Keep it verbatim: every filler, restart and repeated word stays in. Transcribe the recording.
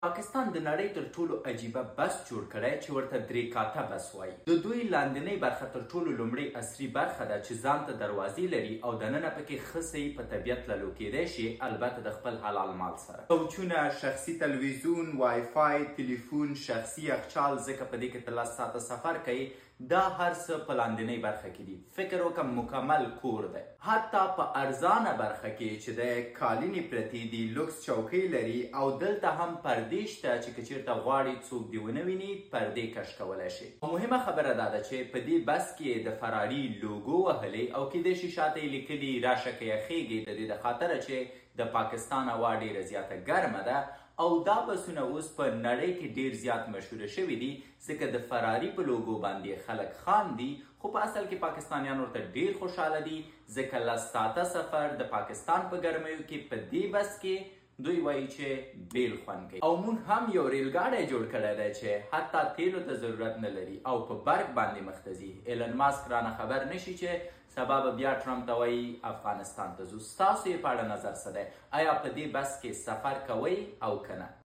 پاکستان د نړۍ تر ټولو عجیبه بس جوړ کړی چې ورته درې کاته بس وایي. د دوی لاندنۍ برخه تر ټولو لومړی عصري برخه ده چې ځان ته دروازې لري او دننه پکې ښه صحیح په طبیعت للو کیدی شي، البته د خپل حلال مال سره. کوچونه، شخصي تلویزیون، وای فای، تلیفون، شخصي یخچال، ځکه په دې کې ته لس ساعته سفر کوي. دا هر څه په لاندنۍ برخه کې دي. فکر وکړه مکمل کور دی. حتی په ارزانه برخه کې چې د کالینې پرتې دي، لوکس چوکۍ لري او دلته هم پردې شته چې که چیرته غواړي څوک دې ونه ویني پردې کش کولی شي. مهمه خبره دا ده چې په دې بس کې د فراري لوګو وهلې او کیدای شي شاته یې لیکلي راشه که یخیږي، د دې د خاطره چې د پاکستان هوا ډېره زیاته ګرمه ده او دا بسونه اوس په نړۍ کې ډیر زیات مشهوره شوي دي ځکه د فراري په لوګو باندې خلک خاندي، خو په اصل کې پاکستانیان ورته ډیر خوشحاله دي ځکه لس ساعته سفر د پاکستان په ګرمیو کې په دې بس کې دوی وایي چې بیل خوند کوي. او مونږ هم یو ریل ګاډی جوړ کړی دی چې حتی تیلو ته ضرورت نه لري او په برق باندې مخ ته ځي. ایلن ماسک رانه خبر نشي چې سبا به بیا ټرمپ ته وایي افغانستان ته ځو. ستاسو یې په اړه نظر څه دی؟ آیا په دې بس کې سفر کوئ او که نه؟